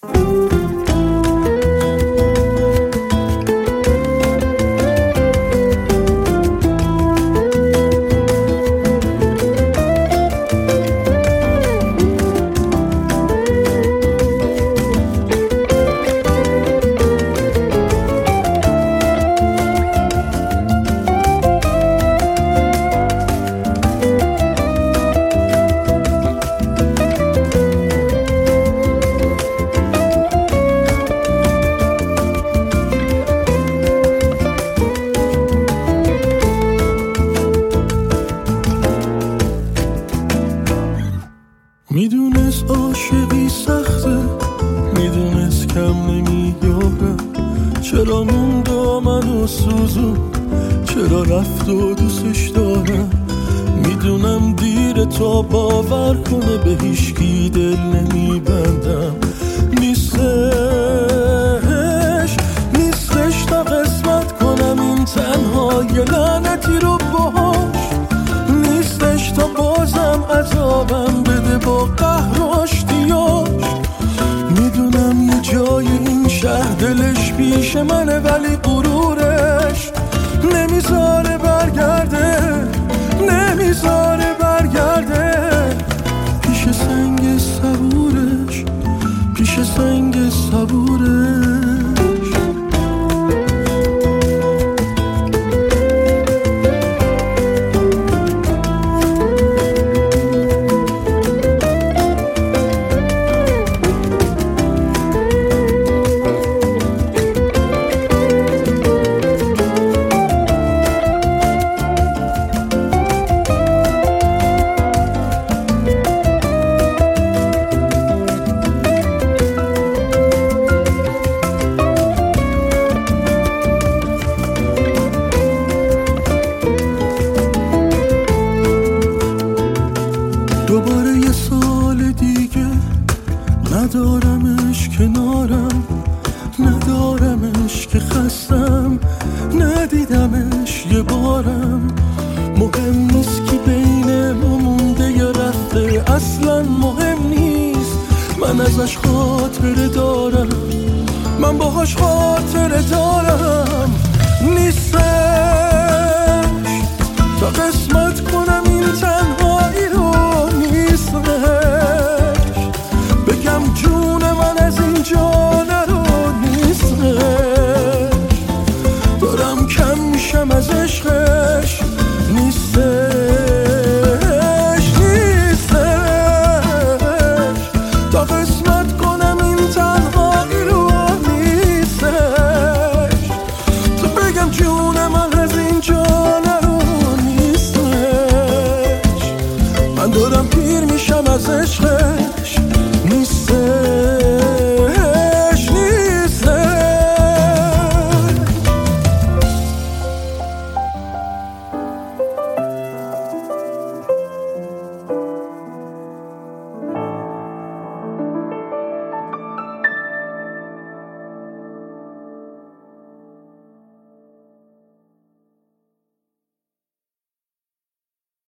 میدونست عاشقی سخته، میدونست کم نمیاره، چرا موندو منو سوزون، چرا رفت و دوستش دارم. میدونم دیره تا باور کنه به هیچکی دل نمیبندم. نیستش تا قسمت کنم این تنها یه لعنتی رو باهاش. نیستش تا بازم عذابم بده با قهر و آشتیاش. میدونم یه جای این شهر دلش پیش منه ولی غرورش نمیذاره برگرده، نمیذاره برگرده. پیش سنگ صبورش، پیش سنگ صبورش. دوباره یه سال دیگه ندارمش کنارم، ندارمش که خستم، ندیدمش یه بارم. مهم نیست که بین ما مونده یا رفته، اصلا مهم نیست. من ازش خاطره دارم، من باهاش خاطره دارم. نیستش تا قسمت کنم